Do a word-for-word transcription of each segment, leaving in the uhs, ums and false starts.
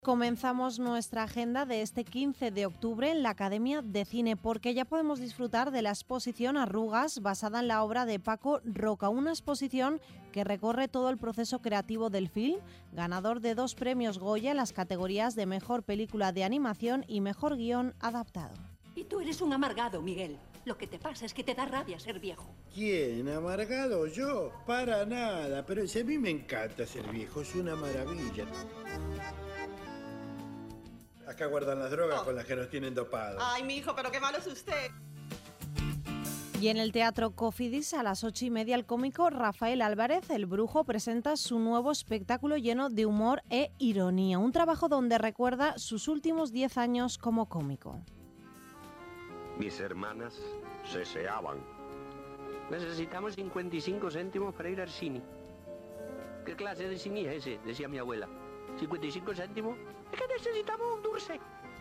Comenzamos nuestra agenda de este quince de octubre en la Academia de Cine porque ya podemos disfrutar de la exposición Arrugas basada en la obra de Paco Roca, una exposición que recorre todo el proceso creativo del film, ganador de dos premios Goya en las categorías de Mejor Película de Animación y Mejor Guión Adaptado. Y tú eres un amargado, Miguel. Lo que te pasa es que te da rabia ser viejo. ¿Quién? ¿Amargado? ¿Yo? Para nada, pero si a mí me encanta ser viejo, es una maravilla. Acá guardan las drogas oh. con las que nos tienen dopados. Ay, mi hijo, pero qué malo es usted. Y en el Teatro Cofidis, a las ocho y media, el cómico Rafael Álvarez, el Brujo, presenta su nuevo espectáculo lleno de humor e ironía. Un trabajo donde recuerda sus últimos diez años como cómico. Mis hermanas se seaban. Necesitamos cincuenta y cinco céntimos para ir al cine. ¿Qué clase de cine es ese? Decía mi abuela. ¿cincuenta y cinco céntimos? Es que necesitamos un dulce.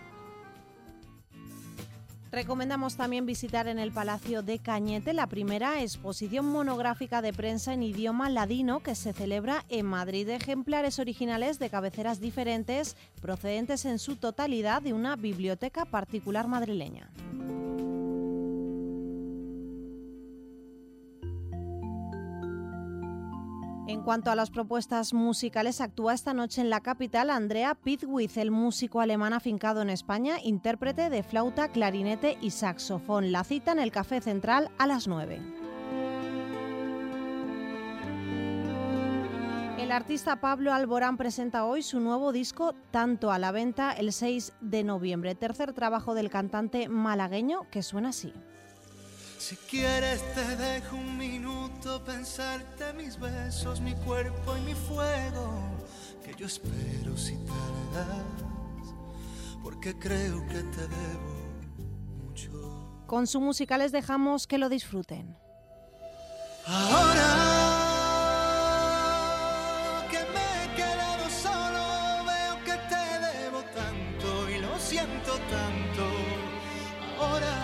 Recomendamos también visitar en el Palacio de Cañete la primera exposición monográfica de prensa en idioma ladino que se celebra en Madrid. Ejemplares originales de cabeceras diferentes procedentes en su totalidad de una biblioteca particular madrileña. En cuanto a las propuestas musicales, actúa esta noche en la capital Andrea Pidwiz, el músico alemán afincado en España, intérprete de flauta, clarinete y saxofón. La cita en el Café Central a las nueve. El artista Pablo Alborán presenta hoy su nuevo disco Tanto, a la venta el seis de noviembre, tercer trabajo del cantante malagueño que suena así. Si quieres te dejo un minuto pensarte mis besos, mi cuerpo y mi fuego, que yo espero si tardas, porque creo que te debo mucho. Con su música les dejamos que lo disfruten. Ahora que me he quedado solo, veo que te debo tanto y lo siento tanto. Ahora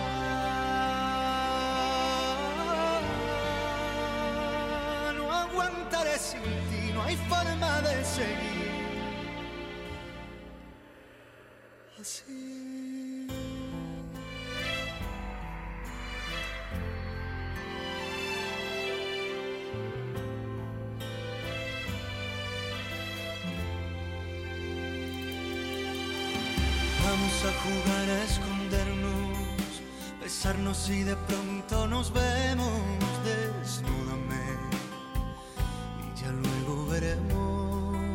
aguantaré sin ti, no hay forma de seguir así. Vamos a jugar a escondernos, besarnos y de pronto nos vemos. Desnúdame, luego veremos.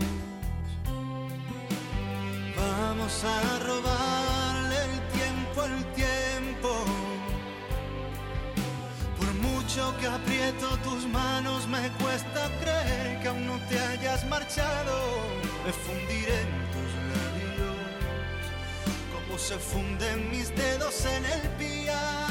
Vamos a robarle el tiempo al tiempo. Por mucho que aprieto tus manos, me cuesta creer que aún no te hayas marchado. Me fundiré en tus labios como se funden mis dedos en el piano.